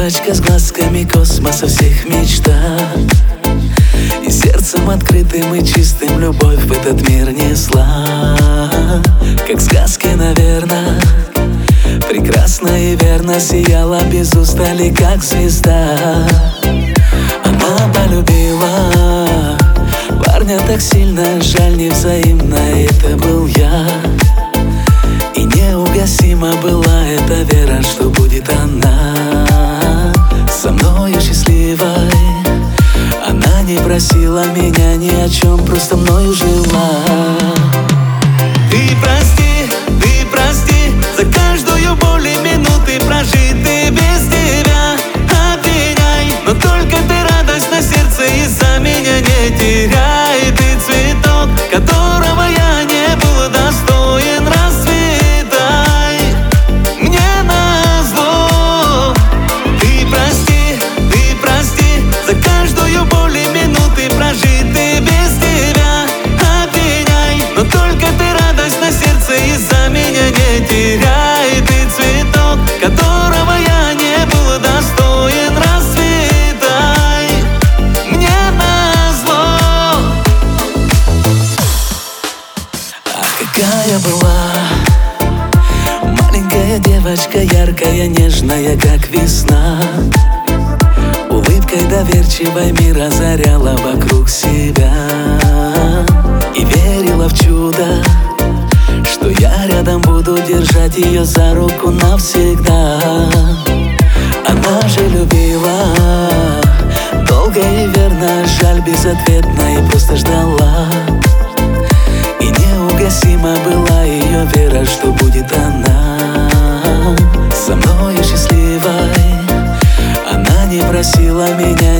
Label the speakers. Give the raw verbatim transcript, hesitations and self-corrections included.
Speaker 1: девочка с глазками космоса всех мечта. И сердцем открытым и чистым любовь в этот мир несла. Как сказки, наверно, прекрасно и верно сияла без устали, как звезда. Она полюбила парня так сильно, жаль, невзаимно, это был я. И неугасима была эта вера, что будет она со мною счастливой. Она не просила меня ни о чем, просто мною жила. Ты прости, ты прости за каждую боль и минуты прожитые без тебя. Обвиняй, но только ты радость на сердце из-за меня не теряй. Ты цветок, которого я не был достоин, расцветай мне назло. Ты прости, ты прости за каждую боль и минуты прожитые без тебя. Обвиняй, но только ты радость на сердце из-за меня не теряй. Ты цветок, которого я не был достоин, расцветай мне назло. А какая была маленькая девочка, яркая, нежная, как весна. Улыбкой доверчивой мир озаряла вокруг себя. И верила в чудо, что я рядом буду держать ее за руку навсегда. Она же любила долго и верно, жаль, безответно, и просто ждала. И неугасима была ее вера, что будет она со мною счастливой. Она не просила меня